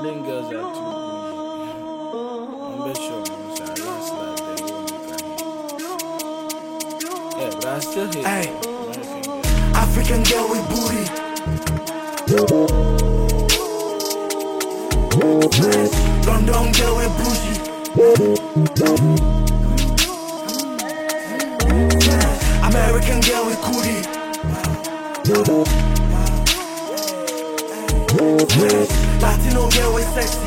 London girls are too bougie. I'm not sure, yeah, but I still hate African girl with booty. London girl with bougie. American girl with cootie. Latino girl with sexy.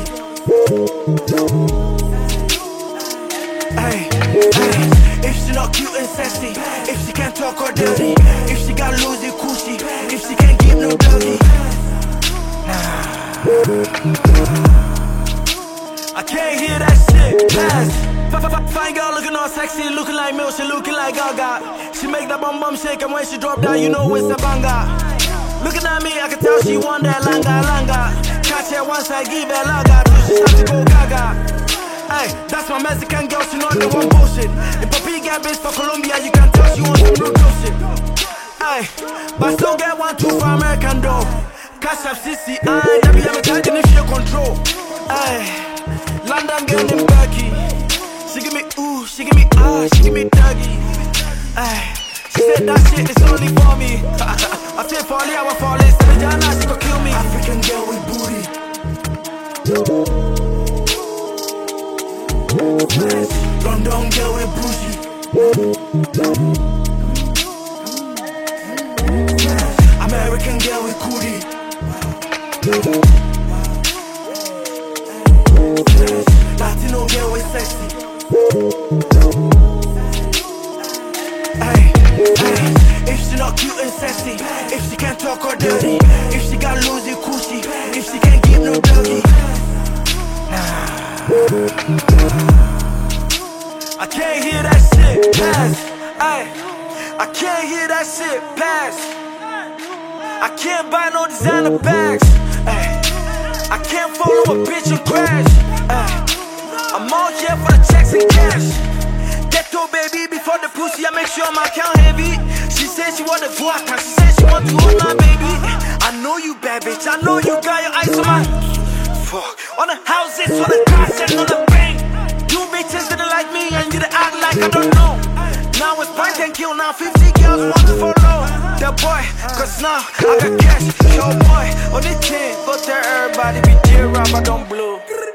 If she not cute and sexy, if she can't talk or dirty, if she got loosey cushy, if she can't give no doggy, I can't hear that shit. Pass. Fine girl looking all sexy, looking like milk, she looking like Gaga. She make that bum shake, and when she drop down, you know it's a banger. Looking at me, I can tell she want that langa. Catch her once I give her laga, till she start to go gaga. Hey, that's my Mexican girl, she know the one bullshit. If Papi got bitch for Colombia, you can tell she wants some real shit. Hey, but still get 1, 2 for American though. Cash up CC, WM attacking if you control. Hey, London girl named Becky. She give me ooh, she give me she give me doggy. Hey, she said that shit is only for me. I say for I will fall in, so Jana, she gon' kill me. African girl with booty. London girl with bougie. American girl with cootie. Latino girl with sexy. If she not cute and sexy, if she can't talk or dirty, if she got loosey cushy, if she can't give no doggy, I can't hear that shit pass. I can't hear that shit pass. I can't buy no designer bags. I can't follow a bitch and crash. I'm all here for the checks and cash. Ghetto baby before the pussy, I make sure my account heavy. She said she want the vodka, she said she want to hold my baby. I know you bad bitch, I know you got your eyes on my fuck. On the houses, on the cars, and on the bank. You bitches didn't like me and you didn't act like I don't know. Now it's point and kill, now 50 girls want to follow the boy, cause now I got cash, show boy. On the team, go tell everybody be dear, I don't blow.